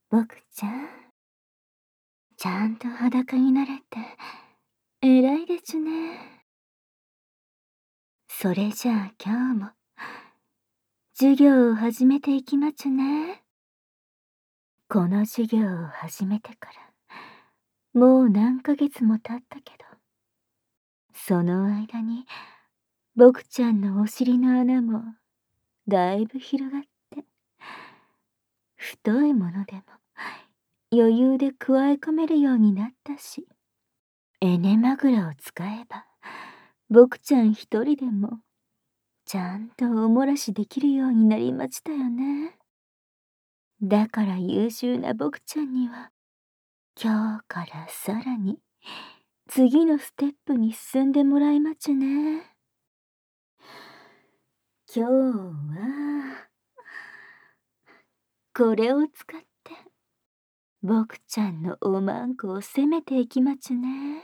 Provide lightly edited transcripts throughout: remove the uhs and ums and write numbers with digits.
僕ちゃん、ちゃんと裸になれて、偉いですね。それじゃあ今日も、授業を始めていきますね。この授業を始めてから、もう何ヶ月も経ったけど、その間に、僕ちゃんのお尻の穴も、だいぶ広がって、太いものでも、余裕でくわえ込めるようになったし、エネマグラを使えば、僕ちゃん一人でも、ちゃんとおもらしできるようになりましたよね。だから優秀な僕ちゃんには、今日からさらに、次のステップに進んでもらいまちゅね。今日は、これを使って、僕ちゃんのおまんこを攻めていきまちゅね。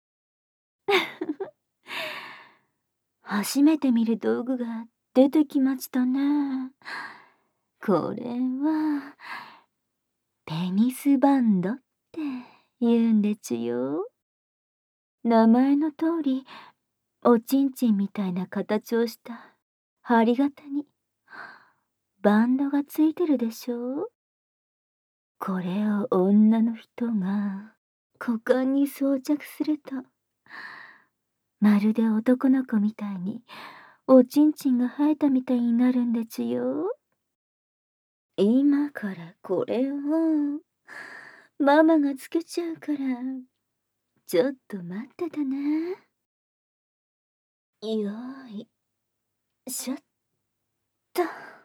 初めて見る道具が出てきましたね。これは、ペニスバンドって言うんでちゅよ。名前の通り、おちんちんみたいな形をした針型にバンドがついてるでしょ。これを女の人が股間に装着すると、まるで男の子みたいにおちんちんが生えたみたいになるんでちゅよ。今からこれをママがつけちゃうから、ちょっと待っててね。よーいしょっと。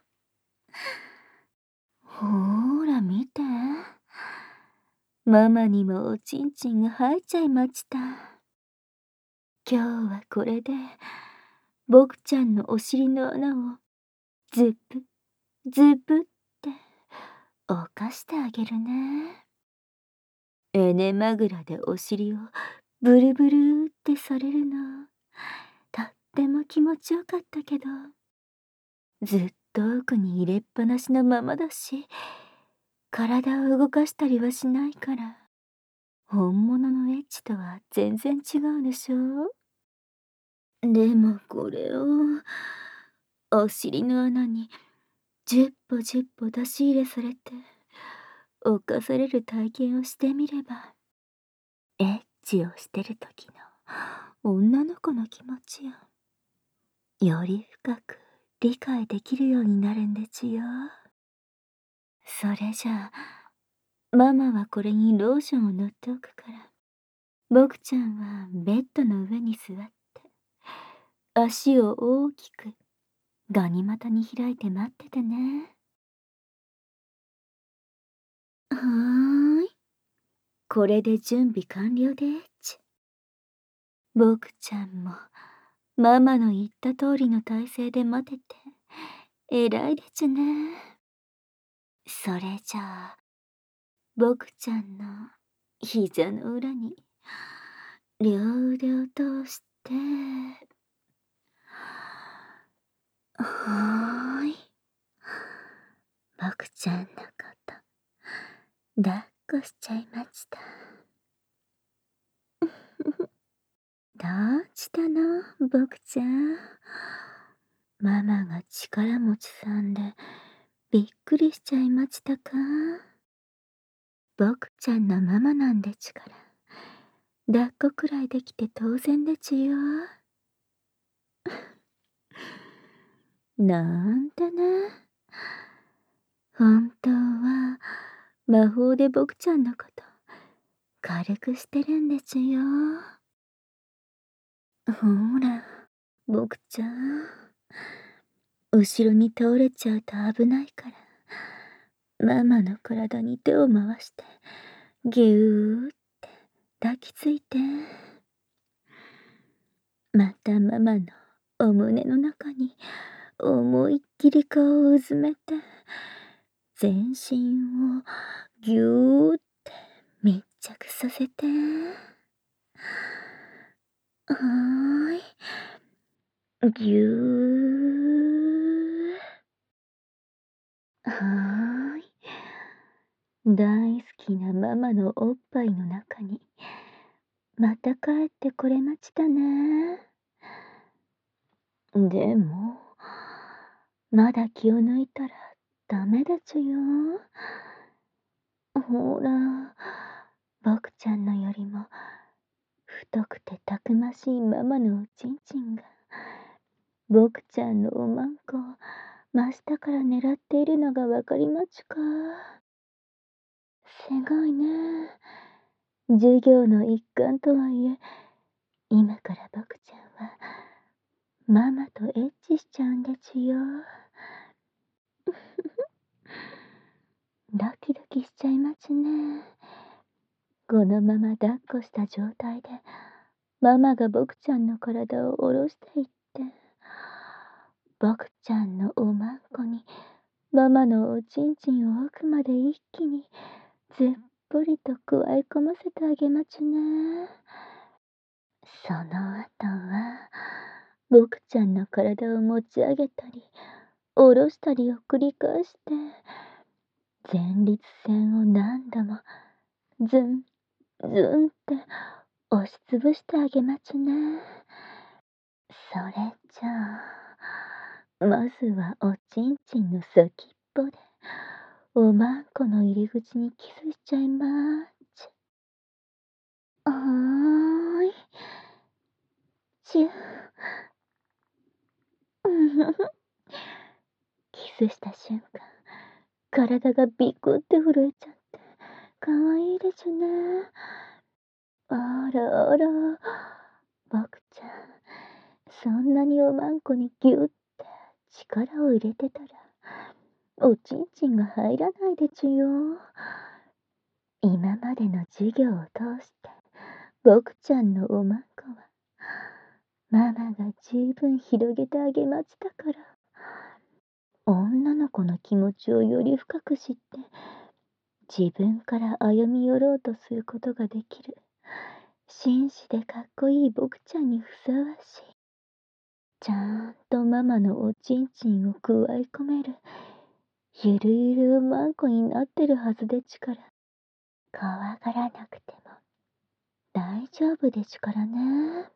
ほーら見て。ママにもおちんちんが生えちゃいました。今日はこれで、僕ちゃんのお尻の穴をズップ、ズップって犯してあげるね。エネマグラでお尻をブルブルってされるの、とっても気持ちよかったけど、ずっと奥に入れっぱなしのままだし、体を動かしたりはしないから、本物のエッチとは全然違うでしょ。でもこれを、お尻の穴に10歩10歩出し入れされて、犯される体験をしてみれば、エッチをしてる時の女の子の気持ちを、より深く理解できるようになるんですよ。それじゃあ、ママはこれにローションを塗っておくから、僕ちゃんはベッドの上に座って、足を大きくガニ股に開いて待っててね。はーい。これで準備完了でーち。僕ちゃんも、ママの言った通りの体勢で待てて、偉いでちゅね。それじゃあ、僕ちゃんの膝の裏に、両腕を通して、はーい。僕ちゃんのこと、抱っこしちゃいました。どうしたの、僕ちゃん。ママが力持ちさんで、びっくりしちゃいましたか。僕ちゃんのママなんでちから、抱っこくらいできて当然でちよ。なんてね。本当は、魔法で僕ちゃんのこと、軽くしてるんですよ。ほら、僕ちゃん。後ろに倒れちゃうと危ないから、ママの体に手を回して、ぎゅーって抱きついて。またママのお胸の中に思いっきり顔をうずめて、全身をぎゅーって密着させて。はーい。ぎゅー。はーい。 大好きなママのおっぱいの中に、また帰ってこれまちだね。でも、まだ気を抜いたらダメだちゅよ。ほら、僕ちゃんのよりも太くてたくましいママのおちんちんが、僕ちゃんのおまんこを真下から狙っているのがわかりまちゅか。すごいね。授業の一環とはいえ、今から僕ちゃんはママとエッチしちゃうんでちゅよ。ドキドキしちゃいまちね。このまま抱っこした状態で、ママが僕ちゃんの体を下ろしていって、僕ちゃんのおまんこにママのおちんちんを奥まで一気にずっぽりとくわえ込ませてあげまちね。その後は、僕ちゃんの体を持ち上げたり、下ろしたりを繰り返して、前立腺を何度もズンズンって押しつぶしてあげまちね。それじゃあ、まずはおちんちんの先っぽで、おまんこの入り口にキスしちゃいまーち。はーい。チュー。キスした瞬間、体がビクって震えちゃって、かわいいですね。あらあら、僕ちゃん、そんなにおまんこにギュッて力を入れてたら、おちんちんが入らないでちゅよ。今までの授業を通して、僕ちゃんのおまんこは、ママが十分広げてあげましたから、女の子の気持ちをより深く知って、自分から歩み寄ろうとすることができる、紳士でかっこいい僕ちゃんにふさわしい。ちゃんとママのおちんちんをくわえ込める、ゆるゆるおまんこになってるはずでちから、怖がらなくても大丈夫でちからね。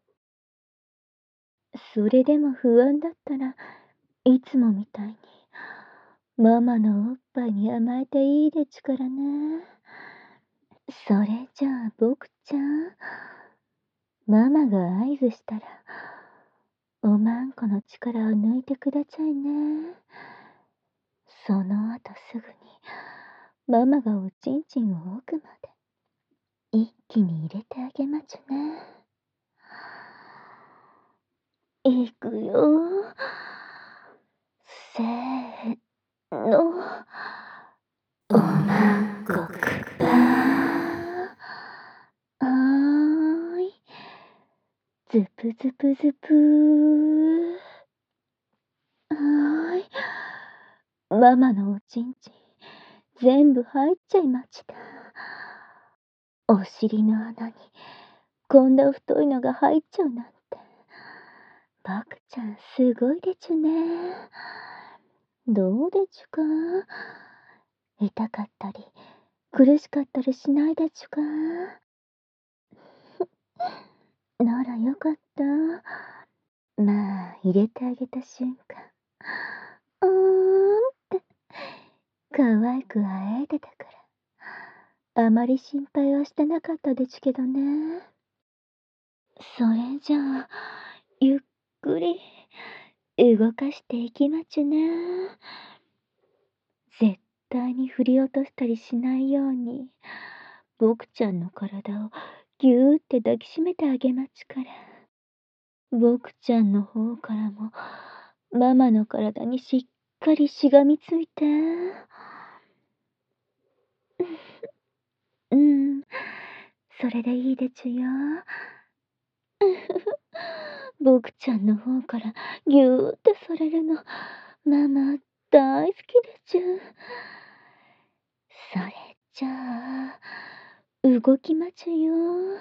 それでも不安だったらいつもみたいにママのおっぱいに甘えていいでちからね。それじゃあ僕ちゃん、ママが合図したらおまんこの力を抜いてくださいね。その後すぐにママがおちんちんを奥まで一気に入れてあげまちゅね。いくよ。せーの。おまんこくぱー。はーい。ズプズプズプー。はーい。ママのおちんちん、全部入っちゃいました。お尻の穴に、こんな太いのが入っちゃうなんて。僕ちゃん、すごいでちゅね。どうでちゅか？痛かったり、苦しかったりしないでちゅか？ならよかった。まあ、入れてあげた瞬間、って、可愛くあえいでたから、あまり心配はしてなかったでちゅけどね。それじゃあ、ゆっくり動かしていきまちゅね。絶対に振り落としたりしないように、僕ちゃんの体をぎゅーって抱きしめてあげまちゅから。僕ちゃんの方からも、ママの体にしっかりしがみついて。うん、それでいいでちゅよ。僕ちゃんの方からぎゅーってされるの、ママ大好きでちゅ。それじゃあ、動きまちゅよ。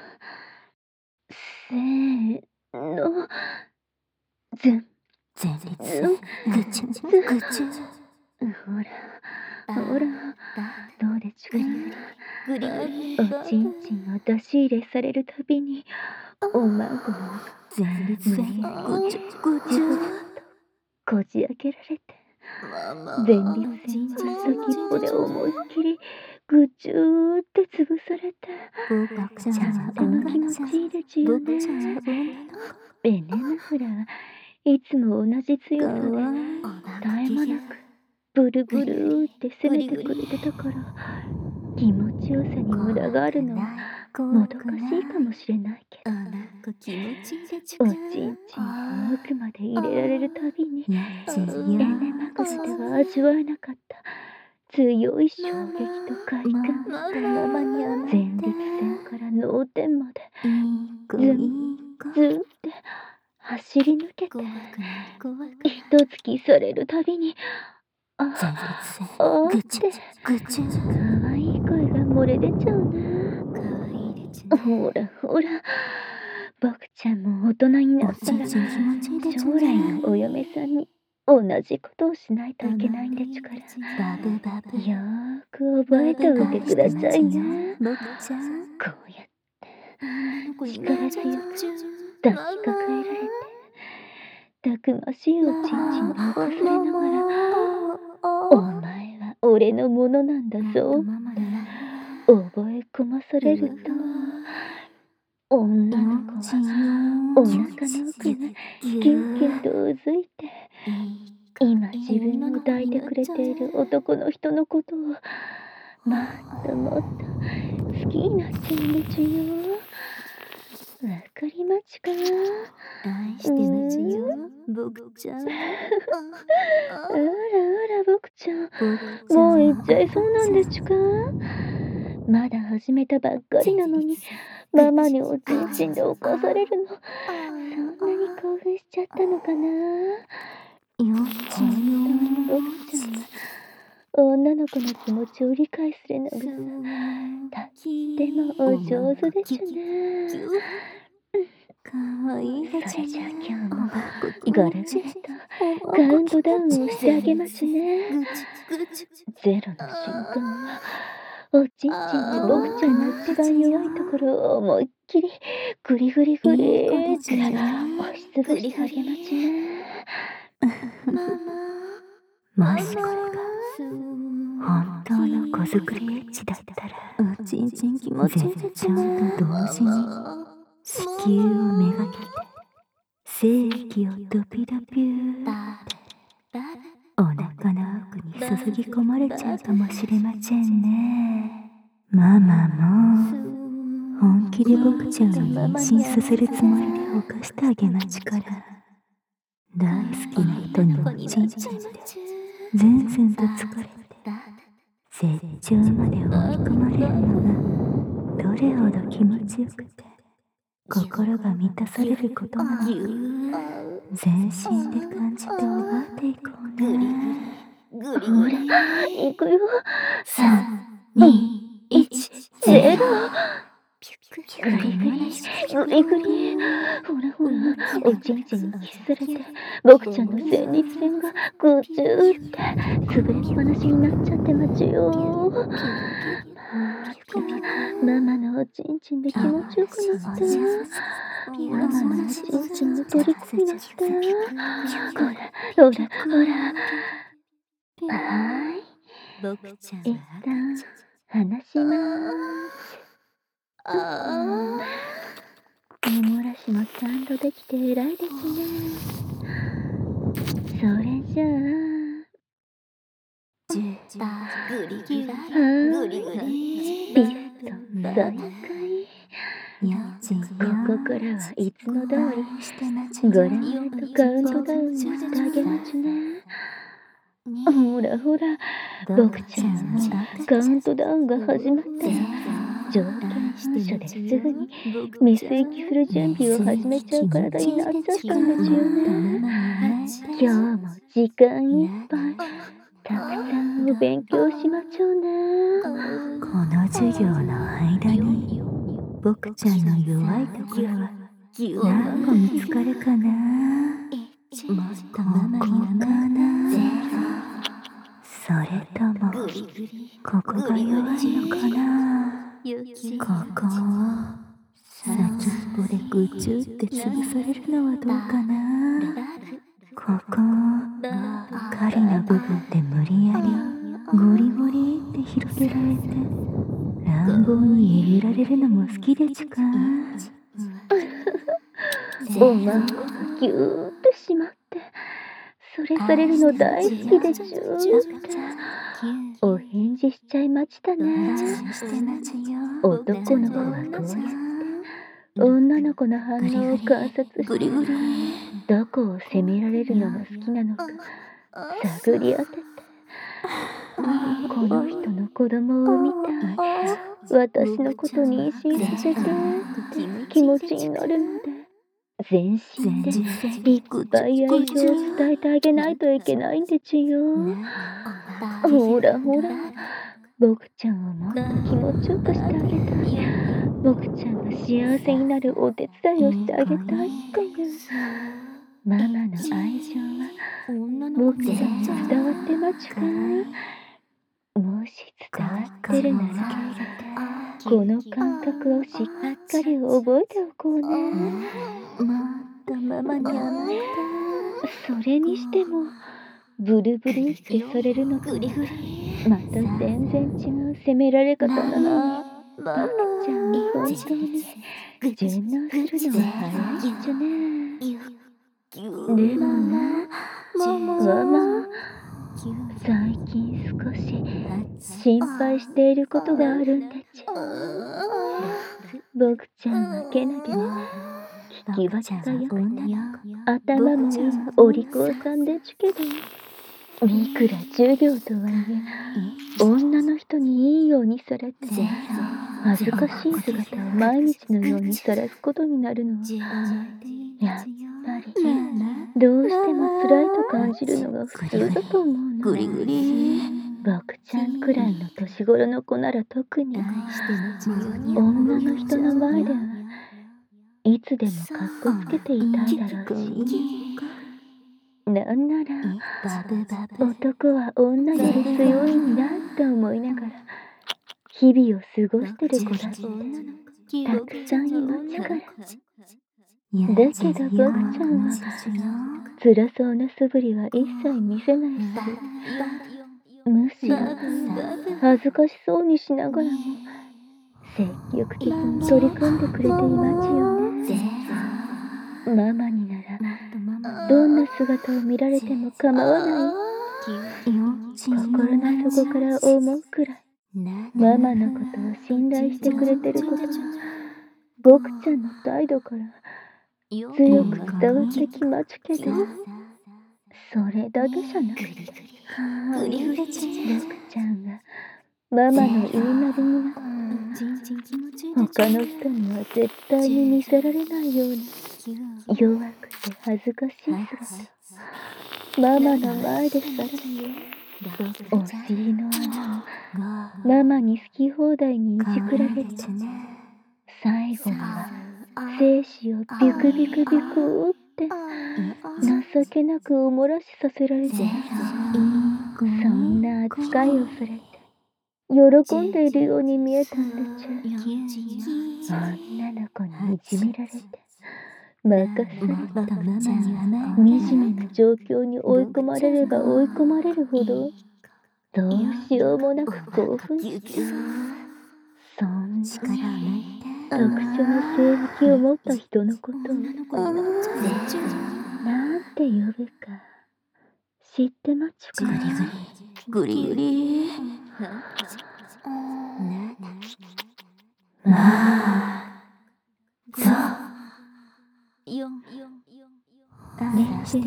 せーの、ズン、 前立ズン、 ぐちゅズン。 ぐちゅほら、ほら、どうでちゅか？ ぐりぐり。 おちんちんを出し入れされるたびに、おまんこの中前立腺ぐちゅぐちゅ。 こじ開けられて、 ママ。 前立腺は先っぽで思いっきりぐちゅーって潰されて、 僕ちゃんはとても気持ちいいですよ僕ちゃんはね。 女のベネマフラはいつも同じ強さで子。かわいい。 絶え間なくブルブルーって攻めてくれてたから、気持ちよさに無駄があるのはもどかしいかもしれないけど、 なんか気持ちいいでちゅおか。 ちんちんを奥まで入れられるたびに、 やつよ。 エネマグラでは味わえなかった強い衝撃と快感、 ママに甘え前立腺から脳天までいい子ずんいい子。 ずーって走り抜けて、 怖くない怖くない。 一突きされるたびに、あ前立腺あーっぐちゅてぐちゅ。 可愛い声が漏れ出ちゃうな。 かわいいでちゅね。 ほらほら、僕ちゃんも大人になおったらちんちん気持ちいいでちゅ将来ね。 のお嫁さんに同じことをしないといけないんでちゅから、 バブバブ。 よーく覚えておいてくださいね。 僕ちゃん。 こうやって女の子に力強く抱きかかえられて、たくましいおちんちんで犯されながら、お前は俺のものなんだぞママに覚え込まされると、女の子はお腹の奥がキュンキュンとうずいて、今自分を抱いてくれている男の人のことをもっともっと好きになっちゃうんでちゅよ。わかりまちか？ 愛してるちよ、僕ちゃん。 あらあら、僕ちゃん、 僕ちゃん。 もう行っちゃいそうなんでちゅか？まだ始めたばっかりなのに、ママにおちんちんで犯されるの、そんなに興奮しちゃったのかな？ よち本当によ。 僕ちゃんは女の子の気持ちを理解するのがとってもお上手でちゅね。 かわいいでちゅそれじゃあね。 今日もごガラガラとカウントダウンをしてあげますね。ゼロの瞬間はおちんちんで僕ちゃんの一番弱いところを思いっきりグリグリグリーって押しつぶしてあげますね。 もしこれが本当の子作りエッチだったら、おちんちん気持ちいいでちゅね。と同時に子宮をめがけて精液をドピドピューってお腹の奥に注ぎ込まれちゃうかもしれませんね。ママも本気で僕ちゃんを妊娠させるつもりで犯してあげまちから、大好きな人のおちんちんで全然と疲れて絶頂まで追い込まれるのがどれほど気持ちよくて心が満たされることなのか、全身で感じて覚えていこうね。 ほら、行くよ。 3、2、1、 ゼロ。 グリグリグリグリ。ほらほら、おちんちんにキスされて、僕ちゃんの前立腺がぐちゅーって潰れっぱなしになっちゃってまちよ。ママのおちんちんで気持ちよくなって、ママのおちんちんの虜になって、ほらほらほら。はい、 僕ちゃん一旦離しまーす。おもらしもちゃんとできて偉いですね。それじゃあ、 グリギュラはグリグーリい、ピストン再開。ここからはいつも通りゴラゴラとカウントダウンにしてあげますね。ほらほら、僕ちゃんもカウントダウンが始まったら条件反射ですぐにメス行きする準備を始めちゃう体になっちゃったんですよね。今日も時間いっぱいたくさんお勉強しましょうね。 この授業の間に僕ちゃんの弱いところは何個見つかるかな。もっとママに甘えな。それともここが弱いのかな。 ここを先っぽでぐちゅって潰されるのはどうかな。ここを狩りの部分で無理やりゴリゴリって広げられて乱暴にえびられるのも好きでちゅか。 おまんこがぎゅーってしまってそれされるの大好きでちゅってお返事しちゃいましたね。男の子はこうやって女の子の反応を観察してどこを責められるのが好きなのか探り当ててこの人の子供を産みたい私のこと妊娠させてって気持ちになるので全身でいっぱい愛情を伝えてあげないといけないんでちゅよ。ほらほら僕ちゃんをもっと気持ちよくしてあげたい僕ちゃんが幸せになるお手伝いをしてあげたいっていうママの愛情は僕ちゃんに伝わってまちゅかい。もし伝わってるならこの感覚をしっかり覚えておこうね。 もっとママに甘えそれにしてもブルブルってされるのとはまた全然違う責められ方だな。僕ちゃん本当に順応するのは早いっちゃね。でもねママ最近少し心配していることがあるんでちゅ。僕ちゃんはけなげで聞き分けがよくて頭もいいお利口さんでちゅけどいくら授業とはいえ女の人にいいようにされて恥ずかしい姿を毎日のようにさらすことになるのはやっぱりどうしても辛いと感じるのが普通だと思うの。僕ちゃんくらいの年頃の子なら特に女の人の前ではいつでもかっこつけていたいだろうしなんなら男は女より強いんだって思いながら日々を過ごしてる子だってたくさんいますから。だけど僕ちゃんは辛そうな素振りは一切見せないしむしろ恥ずかしそうにしながらも積極的に取り組んでくれていますよね。ママにならどんな姿を見られても構わない心の底から思うくらいママのことを信頼してくれてることが僕ちゃんの態度から強く伝わってきまちゅけどそれだけじゃなくて僕ちゃんがママの言いなりになって他の人には絶対に見せられないような弱くて恥ずかしい姿ママの前でさらお尻の穴をママに好き放題にいじくられて最後には精子をビクビクビクって情けなくおもらしさせられてそんな扱いをされて喜んでいるように見えたんでちゅ。女の子にいじめられて任されて惨めな状況に追い込まれれば追い込まれるほどどうしようもなく興奮してそんな特殊な性癖を持った人のことをなんて呼ぶか知ってまちゅか。 グリグリまあねちゅよ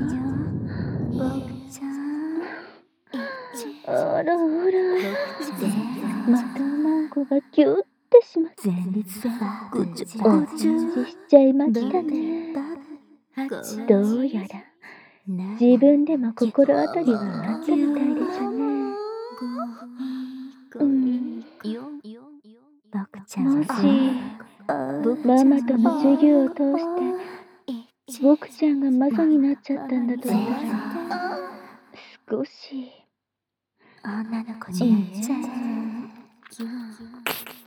あらほらまたマンコがキュッてしまっておちんちしちゃいましたね。どうやら自分でも心当たりがあったみたいでしょね。もしママとの授業を通して僕ちゃんがマサになっちゃったんだとしたら少し女の子になっちゃう。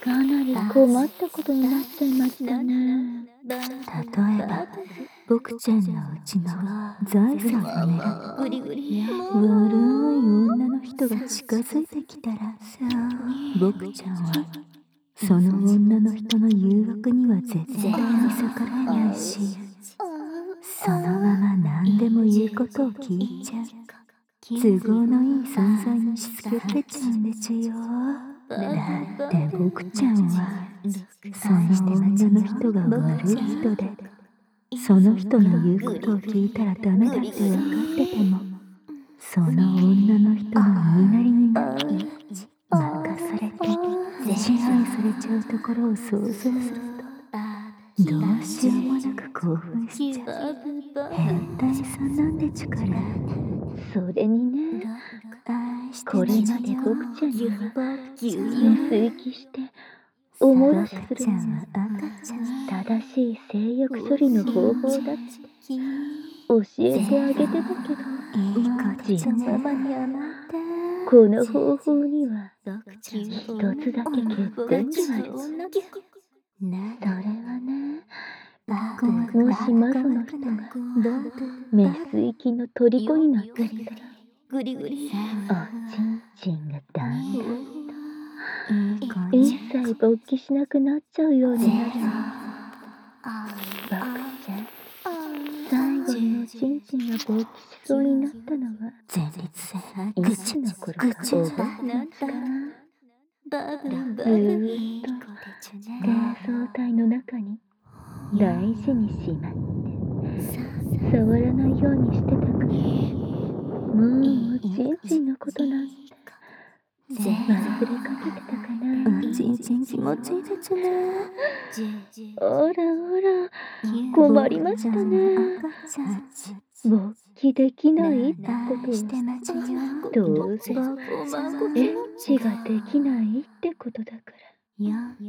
かなり困ったことになっちゃいましたね。 例えば僕ちゃんのうちの財産を狙って悪い女の人が近づいてきたら僕ちゃんはその女の人の誘惑には絶対に逆らえないし、そのまま何でも言うことを聞いちゃう都合のいい存在にしつけられちゃうんですよ。だって僕ちゃんはその女の人が悪い人で、その人の言うことを聞いたらダメだって分かってても、その女の人の言いなりになって任されて支配されちゃうところを想像すると、どうしようもなく興奮しちゃう変態さんなんでちゅから。 それにね、これまで僕ちゃんにはメス行きしておもらしするのが正しい性欲処理の方法だって教えてあげてたけど、ジンママにはこの方法には一つだけ欠点がある。それはね、もしマソの人がメス行きの虜になってきたら、おちんちんがだんだんと一切勃起しなくなっちゃうようになる。僕ちゃん、最後におちんちんが勃起しそうになったのはいつの頃か覚えてますか？ずーっと幻想体の中に大事にしまって触らないようにしてたから、もうおちんちんのことなんて忘れかけてたかな。 おちんちん気持ちいいですね。 ほらほら、困りましたね。勃起できないってことは、どうせエッチができないってことだから、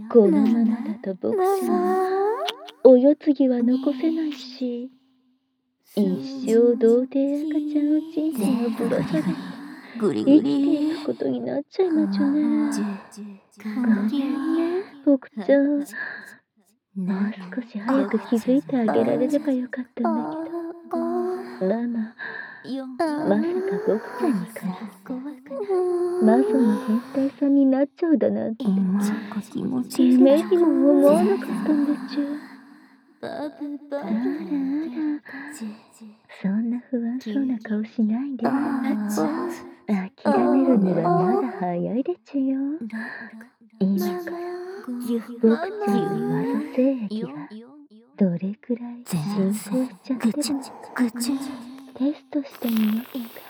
このままだと僕ちゃんはお世継ぎは残せないし、一生童貞赤ちゃんおちんちんをぶら下げてグリ生グリきていくことになっちゃいまちゅね。ごめんね、僕ちゃん。もう少し早く気づいてあげられればよかったんだけど、ママ、まさか僕ちゃんに限ってマゾの変態さんになっちゃうだなんて気持ちいい夢にも思わなかったんでちゅ。あらあら、そんな不安そうな顔しないで。諦めるにはまだ早いでちゅよ。今から僕ちゃんの謎精液がどれくらい進行しちゃってるのかテストしてみようか。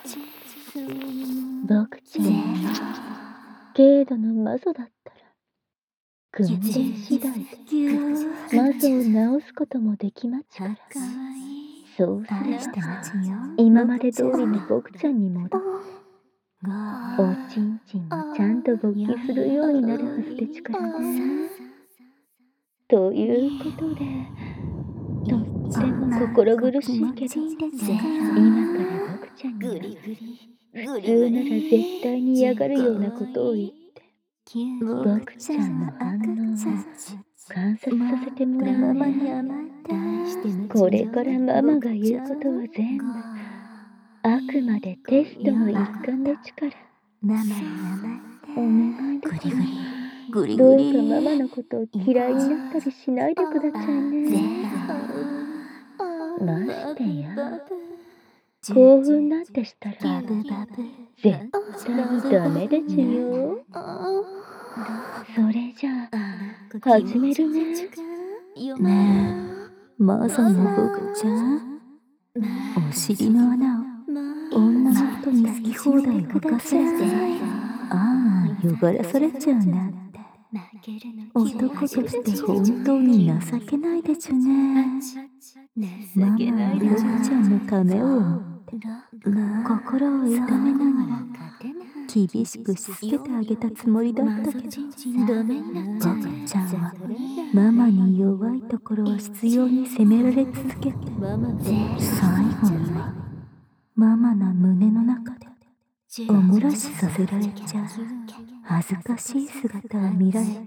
僕ちゃんが軽度のマゾだったら訓練次第でマゾを治すこともできまちから、そうすれば今まで通りの僕ちゃんに戻っておちんちんもちゃんと勃起するようになるはずでちからね。ということで、とっても心苦しいけど、今から僕ちゃんには普通なら絶対に嫌がるようなことを言って僕ちゃんの反応を観察させてもらうね。これからママが言うことは全部あくまでテストの一環でちから、お願いだからどうかママのことを嫌いになったりしないでくださいね。ましてや興奮なんてしたら絶対ダメでちゅよ。それじゃあ始めるね。 ねえ、マゾの僕ちゃん、お尻の穴を女の人に好き放題動かせず、汚らされちゃうなんて男として本当に情けないでちゅね。ママは僕ちゃんのためを思って心を痛めながら厳しくしつけてあげたつもりだったけど、僕ちゃんはママに弱いところを執拗に責められ続けて、最後にはママの胸の中でおもらしさせられちゃう恥ずかしい姿を見られて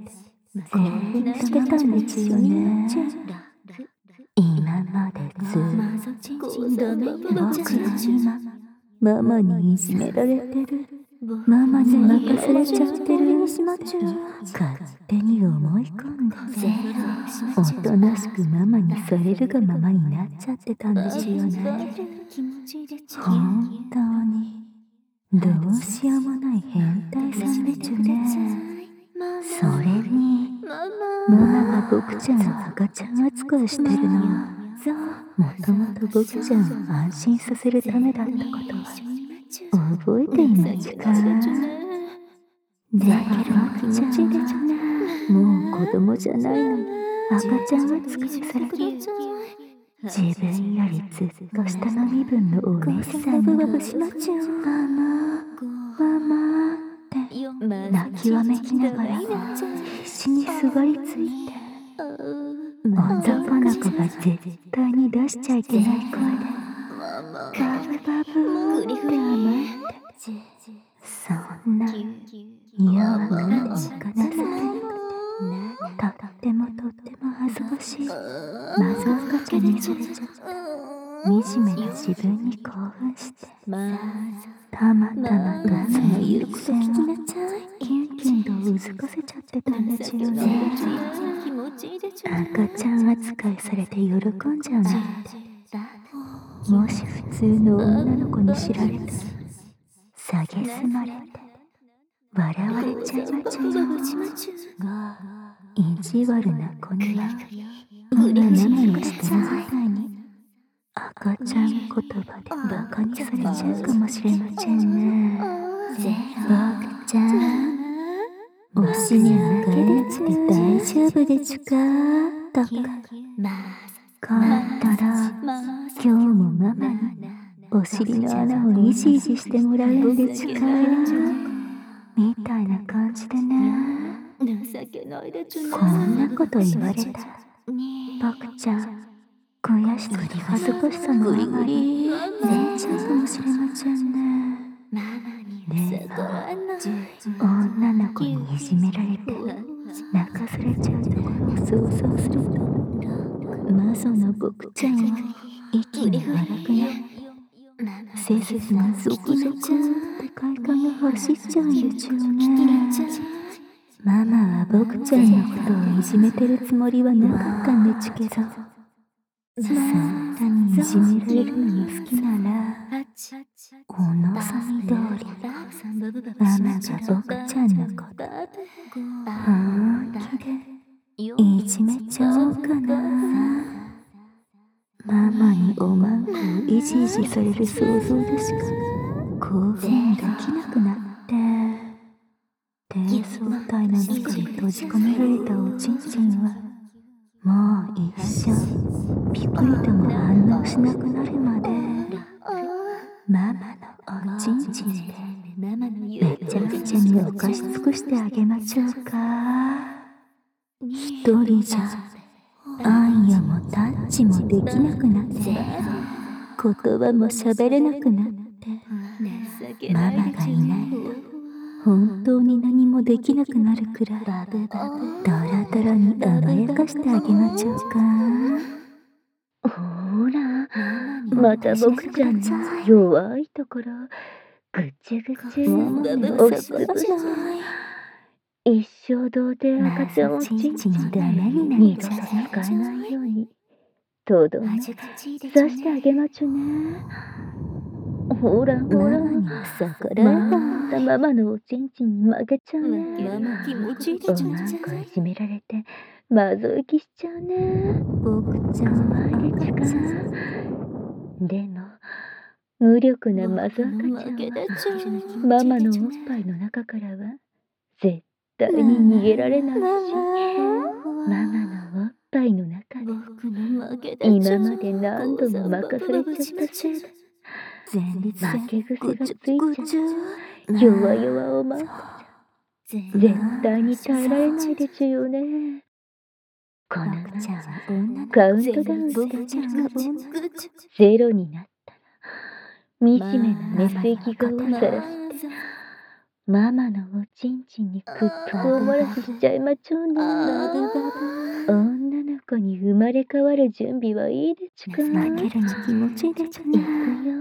興奮してたんですよね。今までずっと僕は今ママにいじめられてる、ママに任されちゃってるって勝手に思い込んで、おとなしくママにされるがままになっちゃってたんですよね。本当にどうしようもない変態さんでちゅね。それにママが僕ちゃんを赤ちゃん扱いしてるのはもともと僕ちゃんを安心させるためだったことは覚えていますか？だけど僕ちゃんはもう子供じゃないのに赤ちゃん扱いされて、自分よりずっと下の身分のお姉さんにママママって泣きわめきながら必死にすがりついて、男の子が絶対に出しちゃいけない声でバブバブって甘えて、そんな弱くて仕方なくとっても恥ずかしい謎赤ちゃんにされちゃった惨めな自分に興奮して、たまたまとそのゆるく線をキュンキュンとうずかせちゃってたんですよね。赤ちゃん扱いされて喜んじゃうなんて、もし普通の女の子に知られたら蔑まれて笑われちゃいまちゅよ。意地悪な子には今ママのしてるみたいに赤ちゃん言葉でバカにされちゃうかもしれませんね。僕ちゃんおしめ開けて大丈夫でちゅかとか、帰ったら今日もママにお尻の穴をいじいじしてもらうんでちゅかみたいな感じでね。こんなこと言われたら僕ちゃん悔しさと恥ずかしさのあまり寝ちゃうかもしれませんね。でも女の子にいじめられて泣かされちゃうところを想像すると、マゾの僕ちゃんは息が荒くなって背筋がゾクゾクって快感が走っちゃうんでちゅよね。ママは僕ちゃんのことをいじめてるつもりはなかったんでちゅけど、そんなにいじめられるのが好きならお望み通りママが僕ちゃんのこと本気でいじめちゃおうかな。ママにおまんこをいじいじされる想像でしか興奮できなくなって、低層体の中に閉じ込められたおちんちんはもう一生ピクリとも反応しなくなるまでママのおちんちんでめちゃくちゃに犯し尽くしてあげましょうか。一人じゃあんやもタッチもできなくなって、言葉も喋れなくなって、ママがいないと本当に何もできなくなるくらいドラドラに甘やかしてあげましょうか。ほらまた僕ちゃんの弱いところぐちゅぐちゅ押しつぶして一生童貞赤ちゃんをちんちんダメに二度と使えないようにとどめ刺してあげまちゅね。ほらほらまたママのおちんちんに負けちゃうね。おまんこいじめられてまぞいきしちゃうね。僕ちゃんはでちか。でも無力なマゾ赤ちゃんはママのおっぱいの中からは絶対に逃げられないし、ママのおっぱいの中で今まで何度も任されちゃったせいで負け癖がついちゃう弱々おまんこちゃん絶対に耐えられないでちゅよね。このままカウントダウンしてゼロになったら惨めなメス息顔をさらしてママのおちんちんにくっつくおもらししちゃいまちょうね。女の子に生まれ変わる準備はいいでちゅか。 負けるに気持ちいいでちゅね。 いくよ。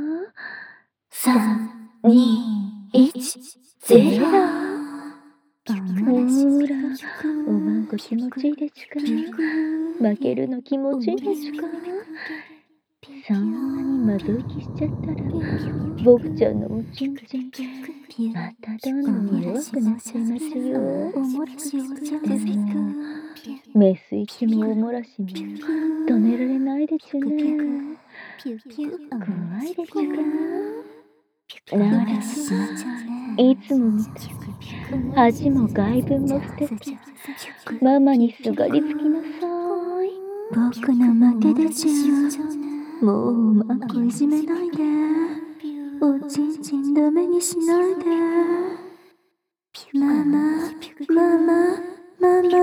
3、2、1、0。 ほーら、おまんこ気持ちいいでちゅか。負けるの気持ちいいでちゅか。そんなにまぞいきしちゃったら、僕ちゃんのおちんちん、またどんどん弱くなっちゃいますよ。 おもらしおちゃでも、メス行きもおもらしも止められないでちゅね。怖いでちゅか。なら、いつもみたいに恥も外分も捨てて、ママにすがりつきなさい。 僕の負けでちゅ。もうマンコいじめないで。おちんちんダメにしないで。ママ、ママ、ママ。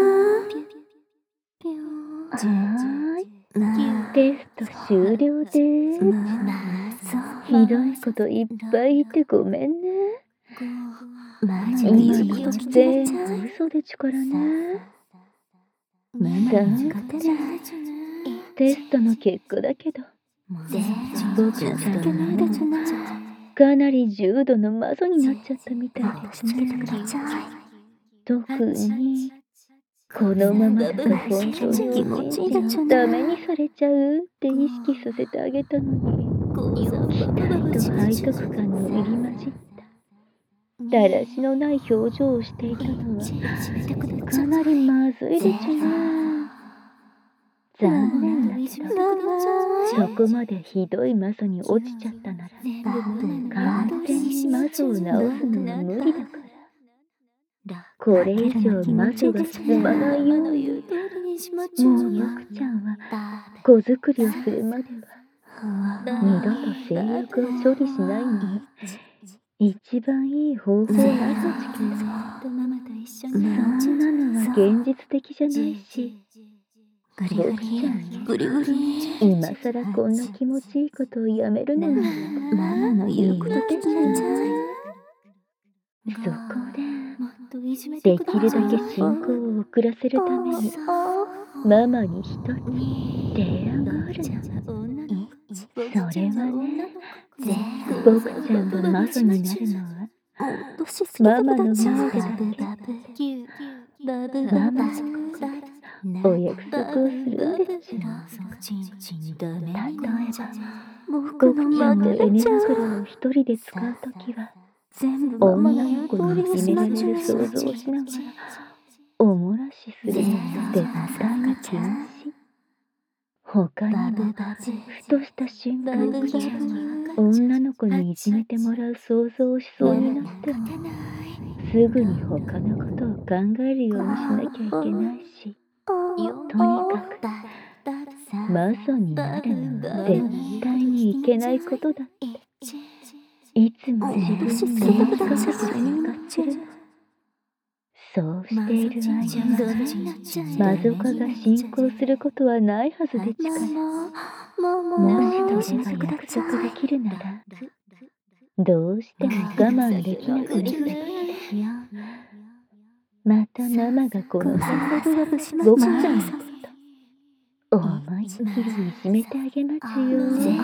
はーい。テスト終了です。ひどいこといっぱい言ってごめんね。今のこと全部嘘でちゅからね。さて、テストの結果だけど、僕ちゃんはかなり重度のマゾになっちゃったみたいですね。特に、このままだと本当におちんちんダメにされちゃうって意識させてあげたのに、期待と背徳感の入り混じっただらしのない表情をしていたのはかなりまずいでちゅね。残念だけど、そこまでひどいマゾに落ちちゃったなら完全にマゾを治すのは無理だから、これ以上マゾが進まないように、もう僕ちゃんは子作りをするまでは二度と性欲を処理しないのが一番いい方法なんだちけど、そんなのは現実的じゃないし、僕ちゃん今さらこんな気持ちいいことをやめるのにママの言うこと聞きなさい。 そこでできるだけ進行を遅らせるためにママに一つ提案があるの。それはね、僕ちゃんがマゾになるのはママの前でだけ。ママとお約束をするんですよ。例えば、僕ちゃんがエネ枕を一人で使うときは女の子にいじめられる想像をしながらおもらしするのは絶対に禁止。他にもふとした瞬間女の子にいじめてもらう想像をしそうになってもすぐに他のことを考えるようにしなきゃいけないし、とにかくマゾになるのは絶対にいけないことだっていつも自分に言い聞かせて使ってるの。そうしている間はマゾ化が進行することはないはずでちから、もしそれが約束できるならどうしても我慢できなくなった時ですよ。またママがこの先僕ちゃんのこと思いっきりいじめてあげますよ。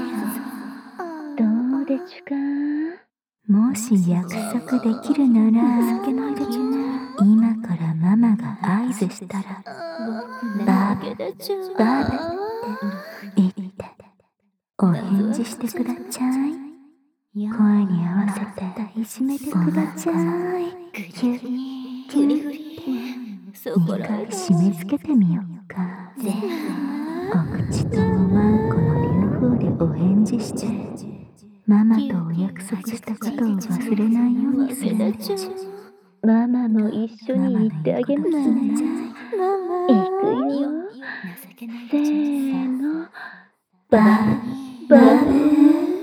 どうでちゅか。 もし約束できるなら今からママが合図したらバーブバーブって言ってお返事してくだちゃい。声に合わせていじめてくだちゃい。キュッキュッ2回締め付けてみようか。お口とおまんこの両方でお返事してママとお約束したことを忘れないようにする。 ママも一緒に言ってあげますね。いくよ。せーの。バーバー。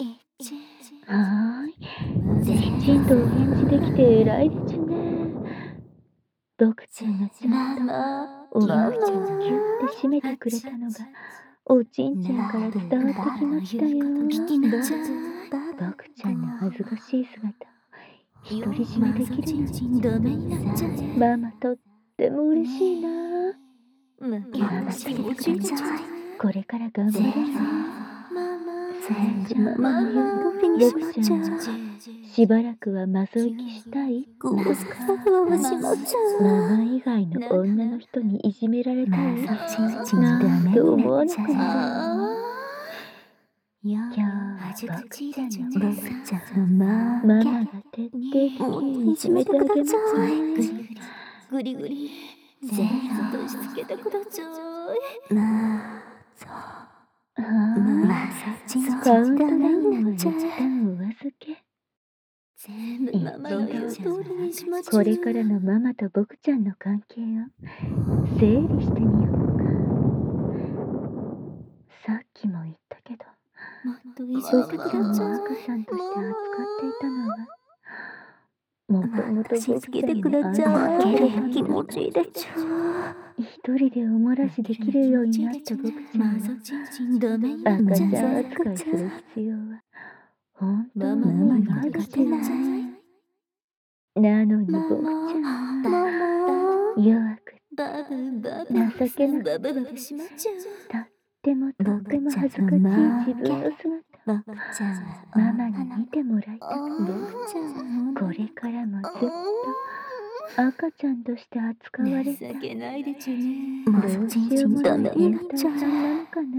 はーい。きちんとお返事できて偉いですね。僕ちゃんがちゃんとおまくちゃんをキュッて締めてくれたのがおちんちんから伝わってきましたよ。僕ちゃんの恥ずかしい姿独り占めできるのダメになっちゃう。 ママとっても嬉しいな。 ママ助けてください。 これから頑張れるね。 全部ママの言う通りにしまっちゃう。 しばらくは謎行きしたいごめんなさい、ママしまっちゃう。 ママ以外の女の人にいじめられたいなんて思わなくなる。 今日は僕ちゃんの僕ちゃんのママが徹底的にいじめてあげますね。 ぐりぐり全部としつけてください。 カウントダウンは一旦お預け。 全部ママの言う通りにしましょう。 これからのママと僕ちゃんの関係を整理してみようか。さっきも言ったけど、 もっといじ僕ちゃんめてくださを赤ちゃんとして扱っていたのは、もともと僕ちゃんに気持ちいいでちゅ。 一人でおもらしできるようになった僕ちゃんを赤ちゃん扱いする必要は本当にない必要なのに僕ちゃんは弱く情けなくとってもとっても恥ずかしい自分の姿ママに見てもらいたくて、これからもずっと赤ちゃんとして扱われて、どうしようもない変態さんなのかな。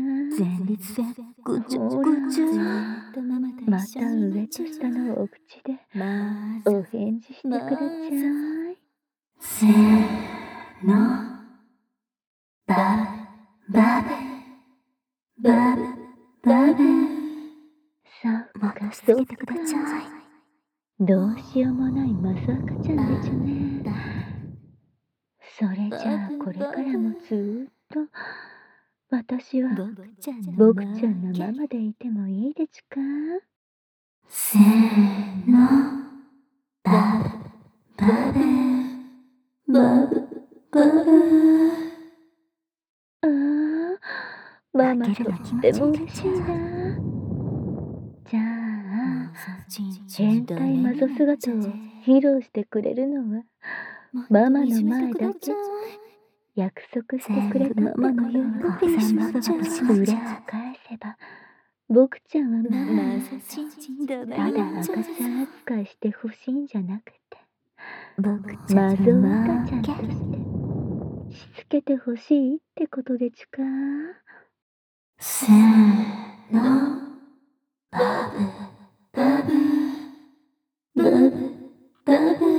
ほら、また上と下のお口でお返事してください。 せーの、バブバブバブバブ。 そうかそうか、どうしようもないマス赤ちゃんでちゅね。それじゃあこれからもずーっと私は僕ちゃんのママでいてもいいでちゅか。 せーの、バブバブバブバブ。 ああ、ママとっても嬉しいな。じゃあ変態マゾ姿を披露してくれるのはママの前だけ。約束してくれたってことは裏を返せば僕ちゃんはただ赤ちゃん扱いしてほしいんじゃなくてマゾ赤ちゃんとしてしつけてほしいってことでちゅか。 せーの、バブバブバブバブ。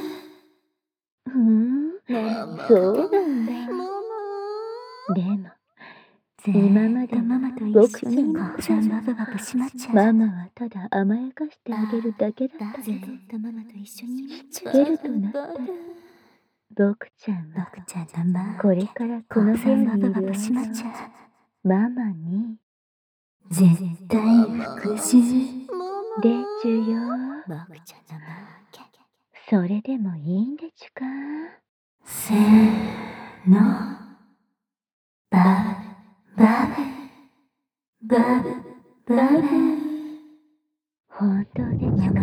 そうなんだ。でも今まで僕ちゃんのことママはただ甘やかしてあげるだけだったけど、しつけるとなったら僕ちゃんはこれからこの部屋にいる間はママに絶対復讐でちゅよ。それでもいいんでちゅか。 せーの、バブバブバブバブ。 本当でちゅか。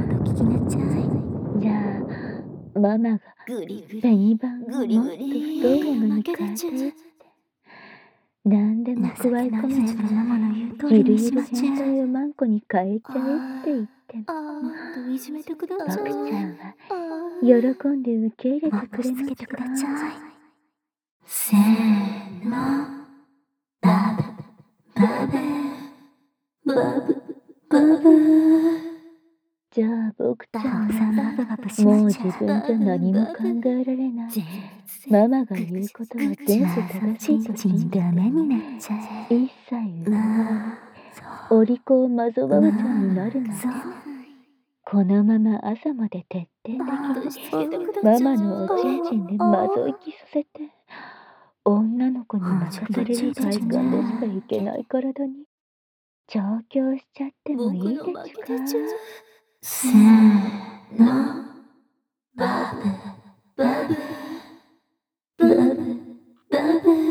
じゃあママがペニバンをもっと太いものに変えてやって何でも加え込めてゆるゆる変態をマンコに変えちゃえって言っても僕ちゃんは喜んで受け入れてくれますか。 せーの、バブバブバブバブ。 じゃあ僕ちゃんはもう自分じゃ何も考えられない。ママが言うことは全部正しいと信じて一切疑わないお利口マゾババちゃんになるなんて、このまま朝まで徹底的にママのおちんちんでマゾ行きさせて女の子に任される快感でしかいけない体に調教しちゃってもいいでちゅか。 せーの、バブバブバブバブ。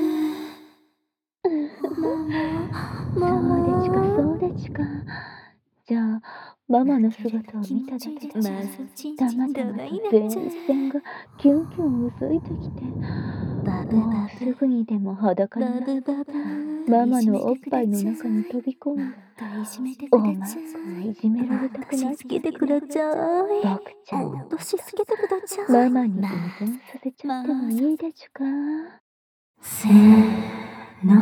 そうでちゅかそうでちゅか。じゃあママの姿を見ただけでたまたまと前線がキュンキュン薄いてきて、もうすぐにでも裸になってママのおっぱいの中に飛び込んでおまくいじめられたくなっちゃって、僕ちゃんのことママに依存させちゃってもいいでちゅか。 せーの、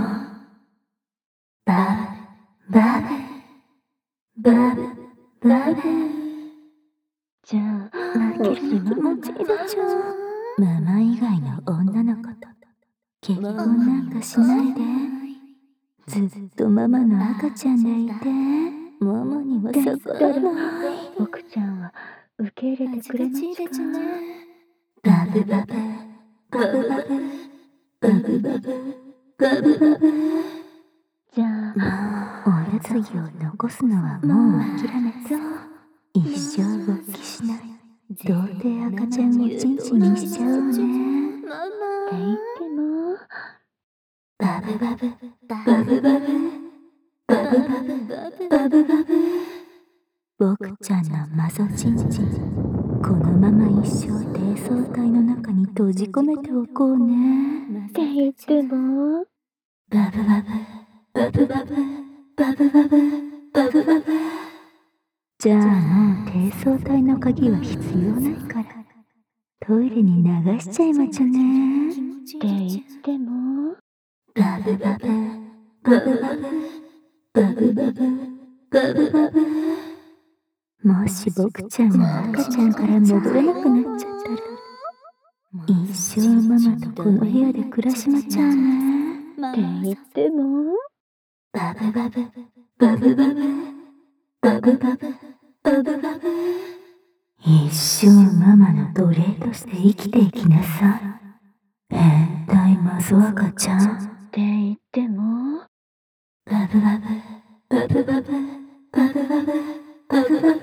バブバブバブバブ。 じゃあもしママがママ以外の女の子と結婚なんかしないで、ずっとママの赤ちゃんでいて、ママには逆らわない。 僕ちゃんは受け入れてくれますか。 バブバブバブバブバブバブバブバブ。 じゃあおやつぎを残すのはもう諦めた。一生勃起しない童貞赤ちゃんをチンチンにしちゃおうね。 って言ってもバブバブバブバブバブバブバブバブ。僕ちゃんのマゾチンチン、このまま一生低層体の中に閉じ込めておこうね。 って言ってもバブバブバブバブバブバブバブバブ。じゃあもう低層体の鍵は必要ないからトイレに流しちゃいまちょね。 って言ってもバブバブバブバブバブバブバブバブ。もし僕ちゃんが赤ちゃんから戻れなくなっちゃったら一生ママとこの部屋で暮らしまちゃうね。 って言ってもバブバブバブバブバブバブバブバブ。一生ママの奴隷として生きていきなさい。変態マゾ赤ちゃん。 って言ってもバブバブバブバブバブバブバブバブ。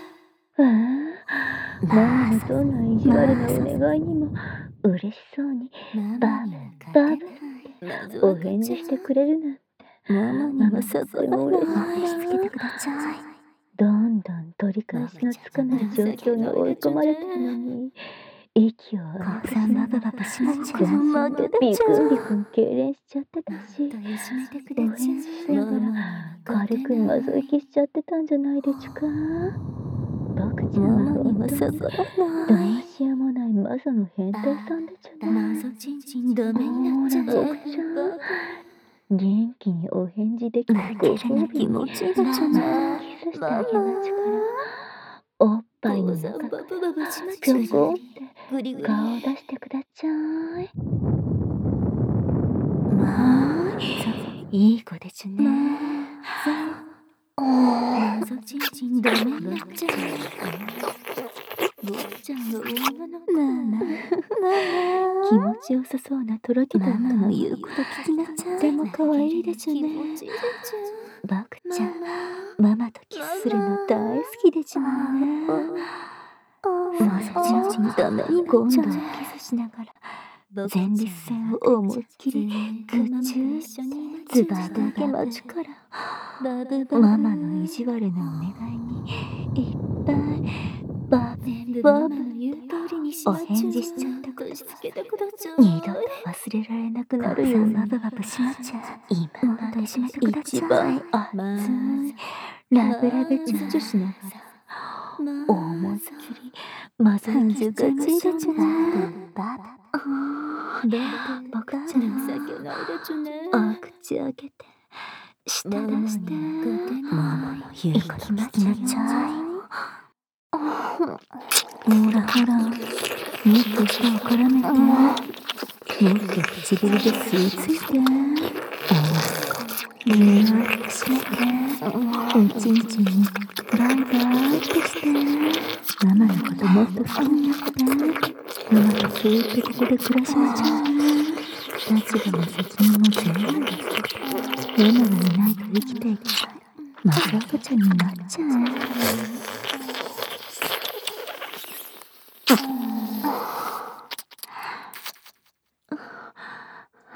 ママのどんな意地悪なお願いにも嬉しそうにバブバブってお返事してくれるなんて、 ママにはさせも嬉しい。しつけてください。 どんどん取り返しのつかない状況に追い込まれてるのに息を荒くしながらしまちゃう。 全身がビクンビクン痙攣しちゃってたし、お返事しながら軽くまず息しちゃってたんじゃないでちゅか。僕ちゃんは本当にどうしようもないマゾの変態さんでちゅね。 マゾチンチンダメになっちゃう。 僕ちゃん元気にお返事できるご褒美にキスしてあげまちからおっぱいの中からぴょこんって顔を出してくだちゃい。 まあいい子でちゅね。マゾチンチンダメになっちゃう。僕ちゃんが女の子な気持ちよさそうなとろけたママの言うこと聞きなちゃう。 とても可愛いでちゅね。僕ちゃんママとキスするの大好きでちゅもんね。 マゾチンチンダメにな今度っちゃう。 はキスしながら前立腺を思いっきりグチューズバーだけ待ちからママの意地悪なお願いにいっぱいバブバブお返事しちゃったこと二度と忘れられなくなるようなバブバブしまちゃう。 今まで閉めてください。 一番熱いラブラブチュッチュしながら思いっきりまずいきしちゃいましょうね。僕ちゃん口開けて舌出してママの言うこと聞きなちゃい。ほらほら、もっと舌を絡めて、もっと唇で吸い付いて、目を閉めて、おちんちんにバイバイってして、ママのこともっと好きになって、ママとずーっとここで暮らしまちゃうね。立場も責任も全部です。ママがいないと生きていけないマゾ赤ちゃんになっちゃえ。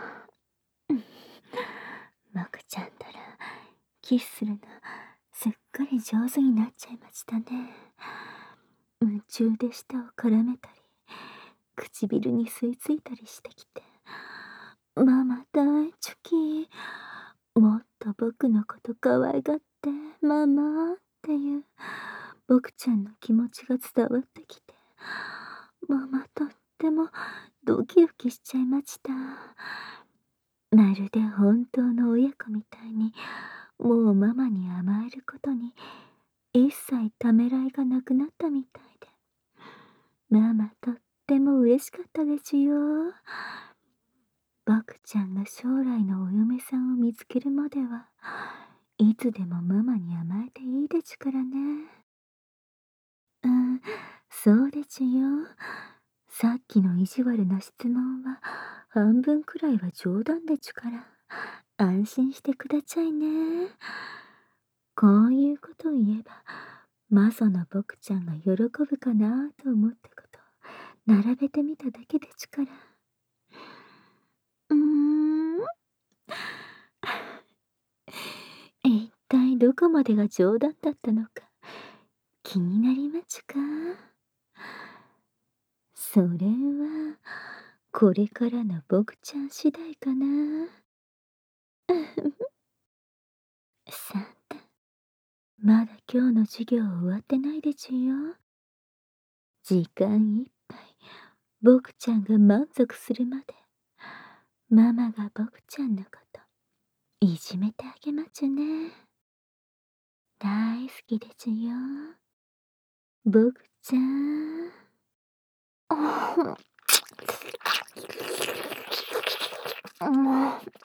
マクちゃんたらキスするのすっかり上手になっちゃいましたね。夢中で舌を絡めたり、唇に吸い付いたりしてきて、ママ大好き。もっと僕のこと可愛がって、ママっていう僕ちゃんの気持ちが伝わってきて、ママとってもドキドキしちゃいました。まるで本当の親子みたいに、もうママに甘えることに一切ためらいがなくなったみたいで、ママとっても嬉しかったですよ。僕ちゃんが将来のお嫁さんを見つけるまでは、いつでもママに甘えていいですからね。うん、そうですよ。さっきの意地悪な質問は、半分くらいは冗談ですから、安心してくださいね。こういうことを言えば、マサの僕ちゃんが喜ぶかなと思ったことを並べてみただけですから。うーん。一体どこまでが冗談だったのか気になりますか？それは、これからの僕ちゃん次第かな。さて、まだ今日の授業終わってないですよ。時間いっぱい僕ちゃんが満足するまで、ママが僕ちゃんのこといじめてあげますね。大好きですよ。僕ちゃん。もう